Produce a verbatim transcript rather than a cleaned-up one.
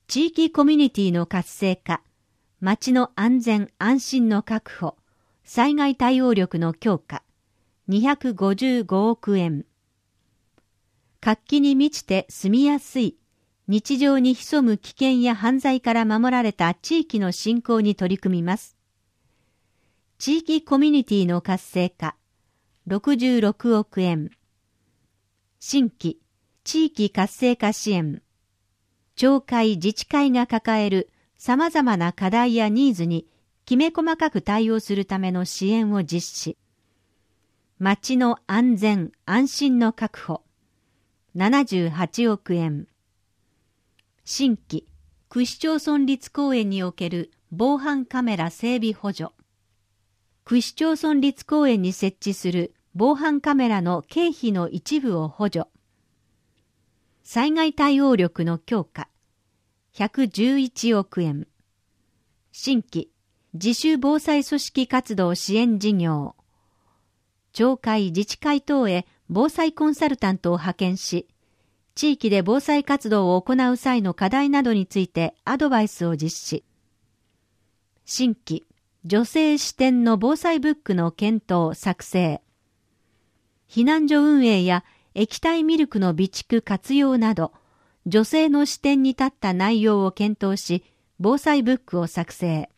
地域コミュニティの活性化、町の安全安心の確保、災害対応力の強化、にひゃくごじゅうごおくえん。活気に満ちて住みやすい、日常に潜む危険や犯罪から守られた地域の振興に取り組みます。地域コミュニティの活性化、ろくじゅうろくおくえん。新規、地域活性化支援。町会自治会が抱える様々な課題やニーズにきめ細かく対応するための支援を実施。町の安全安心の確保、ななじゅうはちおくえん。新規、区市町村立公園における防犯カメラ整備補助。区市町村立公園に設置する防犯カメラの経費の一部を補助。災害対応力の強化、ひゃくじゅういちおくえん。新規、自主防災組織活動支援事業。町会自治会等へ防災コンサルタントを派遣し、地域で防災活動を行う際の課題などについてアドバイスを実施。新規、女性視点の防災ブックの検討・作成。避難所運営や液体ミルクの備蓄活用など、女性の視点に立った内容を検討し、防災ブックを作成。